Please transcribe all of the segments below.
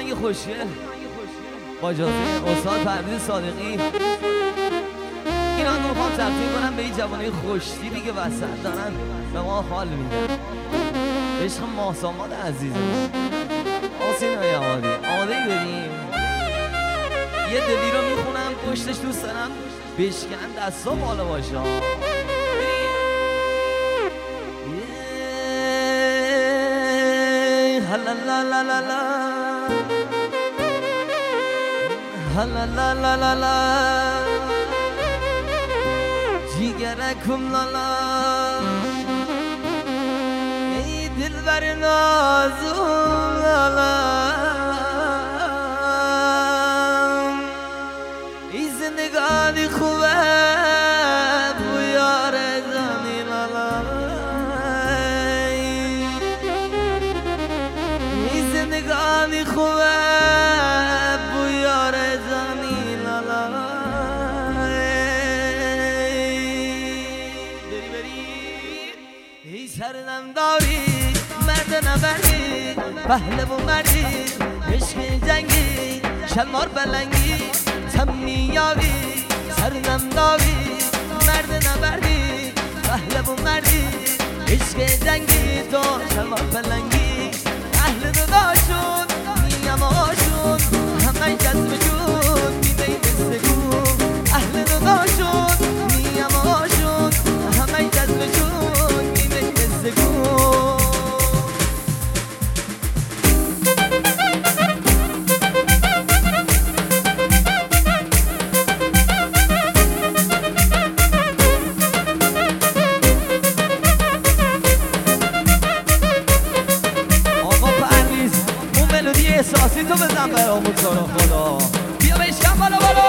آهنگ خوشگل با اجازه استاد پرویز صادقی. این آهنگ رو میخوام تقدیم کنم به این جوانه خوشتیبی که وسط دارن به ما حال میدن. عشق ماساماد عزیزم آسین های آماده ای بریم. یه دلی رو میخونم پشتش دوست دارم بشکن دستا بالا باشه. هلا لا لا لا لا هلا لا لا لا لا جیگرکم لا لا ای دلبر نازم لا لا ای زندگانی خوبه بو یار زنی لا لا ای زندگانی خوبه بو یار زنی لا لا ای سرنم داری مرد نبردی پهلو مردی عشق جنگی شلوار بلنگی تمیابی سرنم داری مرد نبردی پهلو مردی عشق جنگی تو شلوار بلنگی اهل داداشون میم آشون همه جذب جون میبین استگون اهل داداشون میم آشون همه جذب جون میبین استگون. احساسی تو بزن برامون تو رو خدا بیا بشکن بالا بالا.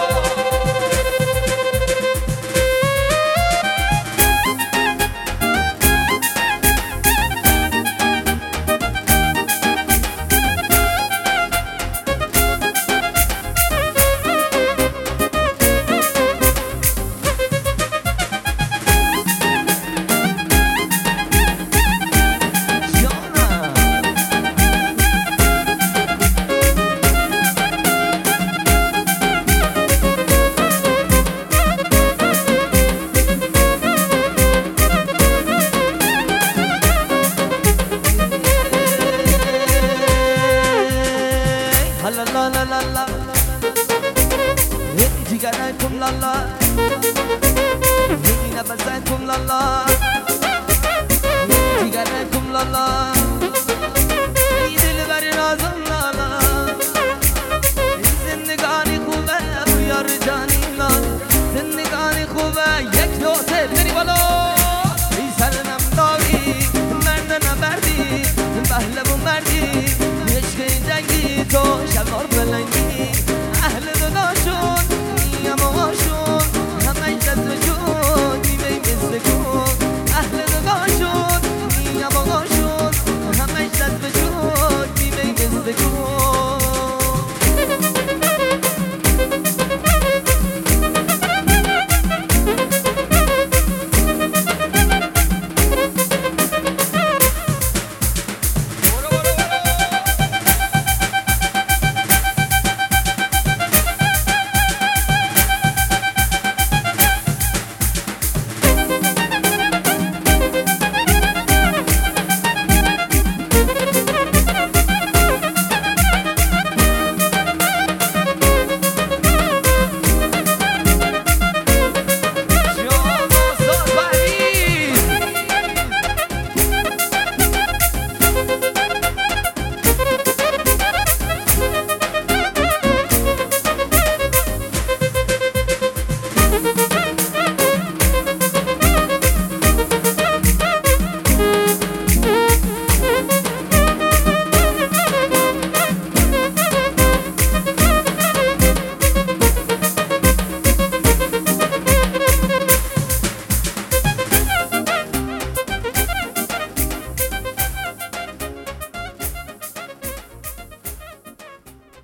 La la la la la hey jigaraykum la la hey nabazaykum la la jigaraykum la la hey dilber nazım